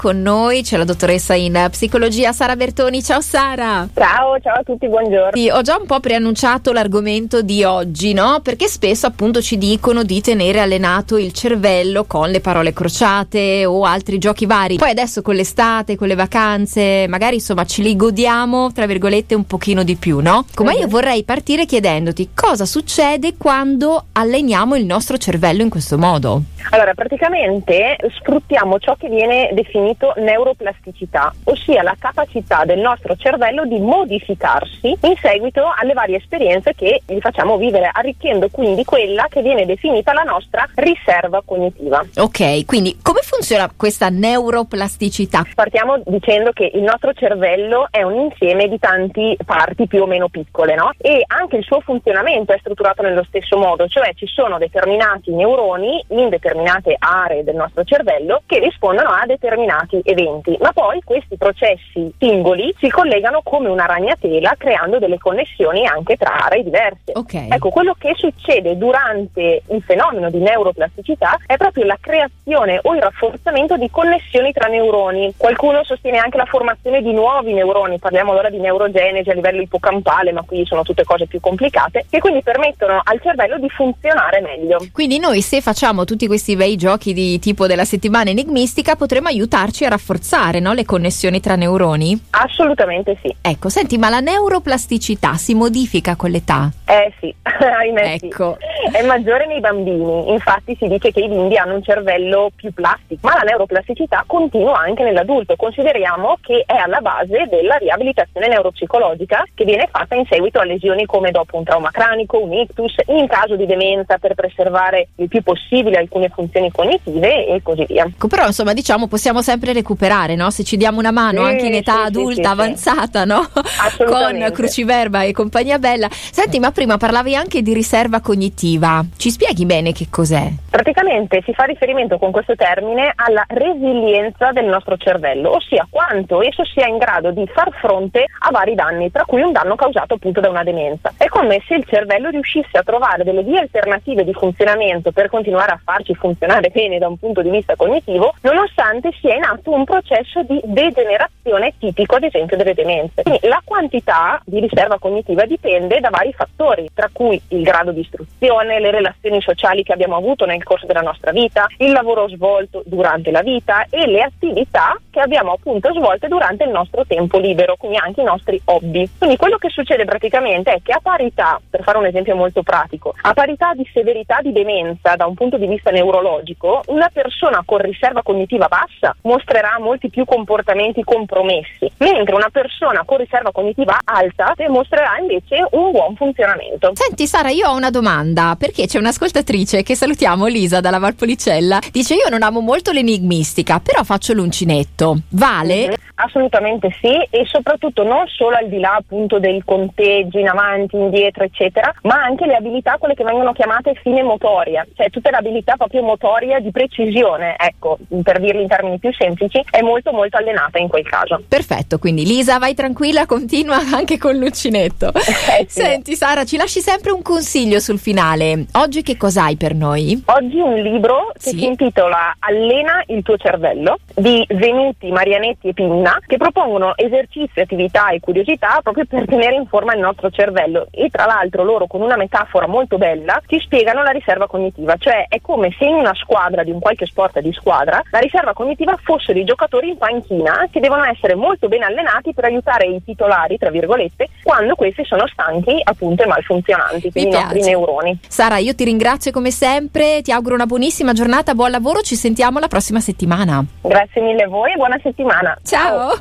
con noi c'è la dottoressa in psicologia Sara Bertoni. Ciao Sara. Ciao a tutti, buongiorno. Sì, ho già un po' preannunciato l'argomento di oggi, no? Perché spesso appunto ci dicono di tenere allenato il cervello con le parole crociate o altri giochi vari. Poi adesso con l'estate, con le vacanze, magari insomma ce li godiamo tra virgolette un pochino di più, no? Come io vorrei partire chiedendoti cosa succede quando alleniamo il nostro cervello in questo modo. Allora, praticamente sfruttiamo ciò che viene definito neuroplasticità, ossia la capacità del nostro cervello di modificarsi in seguito alle varie esperienze che gli facciamo vivere, arricchendo quindi quella che viene definita la nostra riserva cognitiva. Ok, quindi come funziona questa neuroplasticità? Partiamo dicendo che il nostro cervello è un insieme di tanti parti più o meno piccole, no? E anche il suo funzionamento è strutturato nello stesso modo, cioè ci sono determinati neuroni in determinate aree del nostro cervello che rispondono a determinati eventi, ma poi questi processi singoli si collegano come una ragnatela creando delle connessioni anche tra aree diverse. Okay. Ecco, quello che succede durante il fenomeno di neuroplasticità è proprio la creazione o il rafforzamento di connessioni tra neuroni. Qualcuno sostiene anche la formazione di nuovi neuroni, parliamo allora di neurogenesi a livello ipocampale, ma qui sono tutte cose più complicate, che quindi permettono al cervello di funzionare meglio. Quindi noi, se facciamo tutti questi bei giochi di tipo della settimana enigmistica, potremmo aiutarci a rafforzare, no, le connessioni tra neuroni? Assolutamente sì. Ecco, senti, ma la neuroplasticità si modifica con l'età? Sì, ahimè ecco. Sì. È maggiore nei bambini, infatti si dice che i bimbi hanno un cervello più plastico, ma la neuroplasticità continua anche nell'adulto. Consideriamo che è alla base della riabilitazione neuropsicologica che viene fatta in seguito a lesioni come dopo un trauma cranico, un ictus, in caso di demenza per preservare il più possibile alcune funzioni cognitive e così via. Però insomma, diciamo, possiamo sempre recuperare, no? Se ci diamo una mano anche in età adulta avanzata, no? Con cruciverba e compagnia bella. Senti, ma prima parlavi anche di riserva cognitiva. Ci spieghi bene che cos'è? Praticamente si fa riferimento con questo termine alla resilienza del nostro cervello, ossia quanto esso sia in grado di far fronte a vari danni, tra cui un danno causato appunto da una demenza. È come se il cervello riuscisse a trovare delle vie alternative di funzionamento per continuare a farci funzionare bene da un punto di vista cognitivo, nonostante sia in atto un processo di degenerazione tipico ad esempio delle demenze. Quindi la quantità di riserva cognitiva dipende da vari fattori, tra cui il grado di istruzione, le relazioni sociali che abbiamo avuto nel corso della nostra vita, il lavoro svolto durante la vita e le attività che abbiamo appunto svolte durante il nostro tempo libero, quindi anche i nostri hobby. Quindi quello che succede praticamente è che a parità, per fare un esempio molto pratico, a parità di severità di demenza da un punto di vista neurologico, una persona con riserva cognitiva bassa mostrerà molti più comportamenti compromessi, mentre una persona con riserva cognitiva alta mostrerà invece un buon funzionamento. Senti Sara, io ho una domanda, perché c'è un'ascoltatrice che salutiamo, Lisa dalla Valpolicella, dice: io non amo molto l'enigmistica, però faccio l'uncinetto, vale? Assolutamente sì, e soprattutto non solo al di là appunto del conteggio in avanti, indietro eccetera, ma anche le abilità, quelle che vengono chiamate fine motoria, cioè tutte le abilità proprio motoria di precisione, ecco, per dirli in termini più semplici, è molto molto allenata in quel caso. Perfetto, quindi Lisa vai tranquilla, continua anche con l'uncinetto. Sì. Senti Sara, ci lasci sempre un consiglio sul finale. Oggi che cos'hai per noi? Oggi un libro che si intitola Allena il tuo cervello, di Venuti, Marianetti e Pinna, che propongono esercizi, attività e curiosità proprio per tenere in forma il nostro cervello, e tra l'altro loro con una metafora molto bella ci spiegano la riserva cognitiva, cioè è come se in una squadra di un qualche sport di squadra la riserva cognitiva fossero i giocatori in panchina che devono essere molto ben allenati per aiutare i titolari, tra virgolette, quando questi sono stanchi appunto e malfunzionanti, quindi i nostri neuroni. Sara, io ti ringrazio come sempre, ti auguro una buonissima giornata, buon lavoro, ci sentiamo la prossima settimana. Grazie mille a voi e buona settimana. Ciao.